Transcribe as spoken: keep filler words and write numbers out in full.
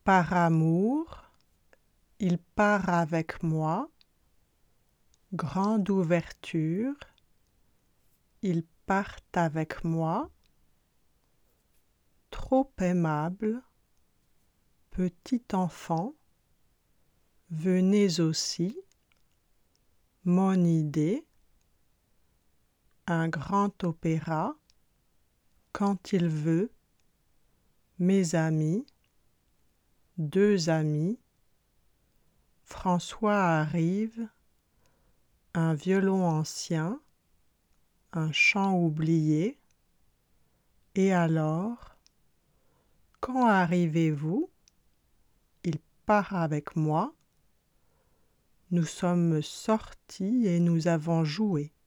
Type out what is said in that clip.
par amour, il part avec moi, grande ouverture, ils partent avec moi, trop aimable, petit enfant, venez aussi, mon idée, un grand opéra, quand il veut, mes amis, deux amis, François arrive, un violon ancien, un chant oublié, et alors, quand arrivez-vous? Il part avec moi, nous sommes sortis et nous avons joué.